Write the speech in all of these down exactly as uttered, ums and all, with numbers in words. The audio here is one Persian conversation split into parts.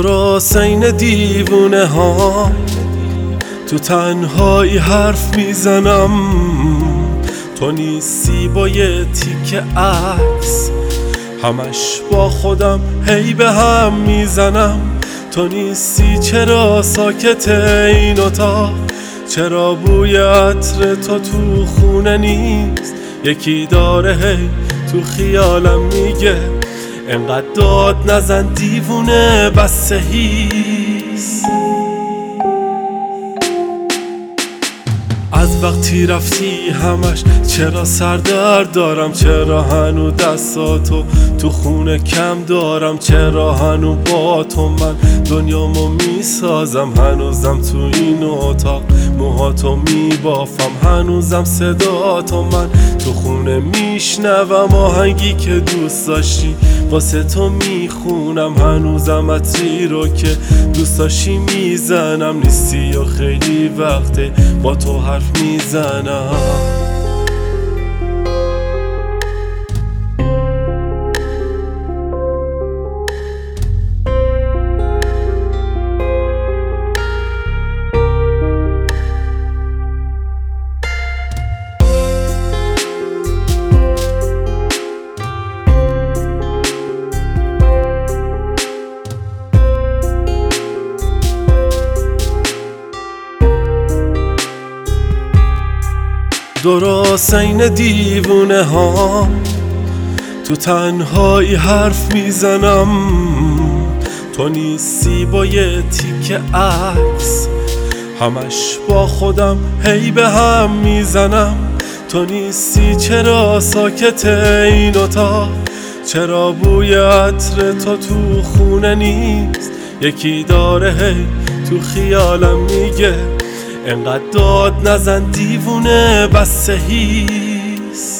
درست این دیوونه ها تو تنهایی حرف میزنم، تو نیستی با یه تیکه عکس همش با خودم هی به هم میزنم. تو نیستی چرا ساکت این اتاق، چرا بوی عطر تو تو خونه نیست، یکی داره هی تو خیالم میگه انقدر داد نزن دیوونه بس هیس. از وقتی رفتی همش چرا سردرد دارم، چرا هنو دستاتو تو خونه کم دارم، چرا هنو با تو من دنیامو میسازم، هنوزم تو این اتاق موهاتو میبافم، هنوزم صداتو من تو خونه میشنوم، آهنگی که دوست داشتی واسه تو میخونم، هنوزم عطری رو که دوست داشتی میزنم، نیستی و خیلی وقته با تو حرف میزنم. درست این دیوونه ها تو تنهایی حرف میزنم، تو نیستی با یه تیکه عکس همش با خودم هی به هم میزنم. تو نیستی چرا ساکت این اتاق، چرا بوی عطر تو تو خونه نیست، یکی داره هی تو خیالم میگه انقدر داد نزن دیوونه بس هیس.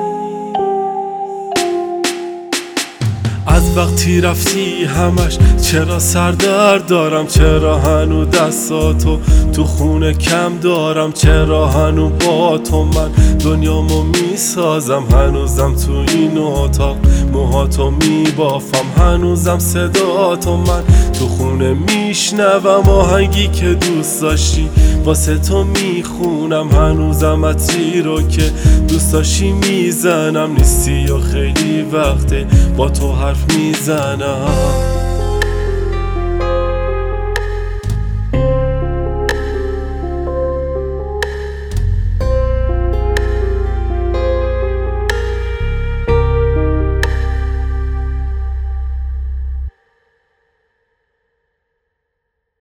از وقتی رفتی همش چرا سردرد دارم، چرا هنو دستاتو تو خونه کم دارم، چرا هنو با تو من دنیامو میسازم، هنوزم تو این اتاق موهاتو میبافم، هنوزم صداتو من تو خونه میشنوم، آهنگی که دوست داشتی واسه تو میخونم، هنوزم عطری رو که دوست داشتی میزنم، نیستی و خیلی وقته با تو حرف میزنم.